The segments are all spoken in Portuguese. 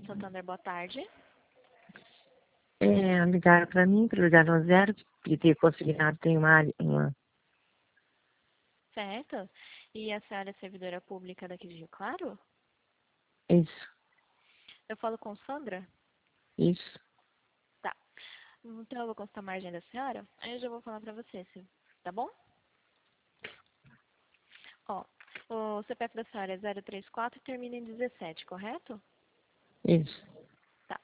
Santander, boa tarde. Ligaram para mim, para ligar no zero, de ter consignado, tem uma... Certo. E a senhora é servidora pública daqui de Rio Claro? Isso, Eu falo com Sandra? isso. Tá. Então eu vou constar a margem da senhora, aí eu já vou falar pra você, tá bom? Ó, o CPF da senhora é 034 e termina em 17, correto? Isso. Tá.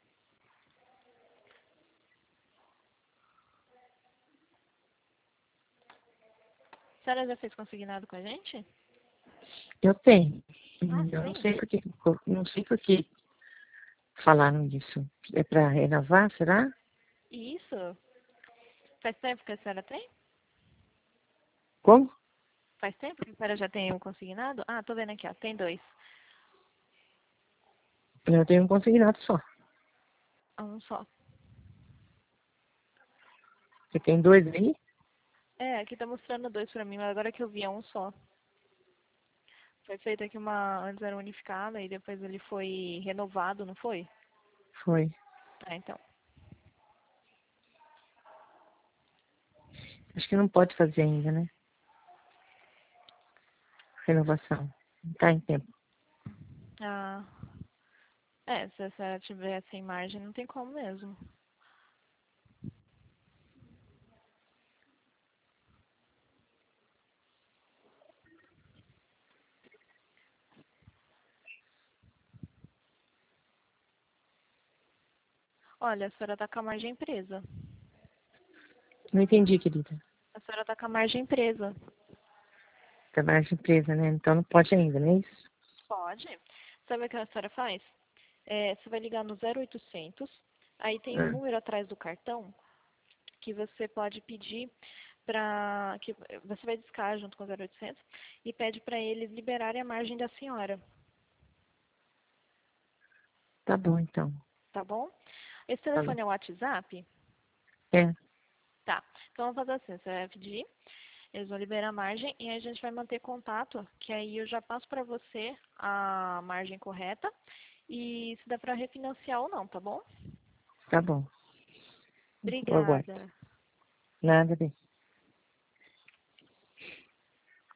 A senhora já fez consignado com a gente? Eu tenho. Ah, Eu não sim. não sei por que falaram disso. É para renovar, será? Isso. Faz tempo que a senhora tem? Como? Faz tempo que a senhora já tem o consignado? Ah, tô vendo aqui, ó. Tem dois. Eu tenho um consignado só. Um só. Você tem dois aí? É, aqui tá mostrando dois pra mim, mas agora que eu vi é um só. Foi feita aqui antes era unificada e depois ele foi renovado, não foi? Foi. Tá, então. Acho que não pode fazer ainda, né? Renovação. Não tá em tempo. Ah, se a senhora tiver sem margem, não tem como mesmo. Olha, a senhora tá com a margem presa. Não entendi, querida. A senhora tá com a margem presa. Tá mais empresa, né? Então não pode ainda, não é isso? Pode. Sabe o que a senhora faz? Você vai ligar no 0800, aí tem um Ah, número atrás do cartão que você pode pedir para que você vai discar junto com o 0800 e pede para eles liberarem a margem da senhora, tá bom, então. tá bom? Esse Tá bom. telefone é o WhatsApp? É, Tá. Então vamos fazer assim, você vai pedir, eles vão liberar a margem e aí a gente vai manter contato, que aí eu já passo para você a margem correta e se dá para refinanciar ou não, tá bom? tá bom. Eu aguardo. Obrigada. Nada, bem.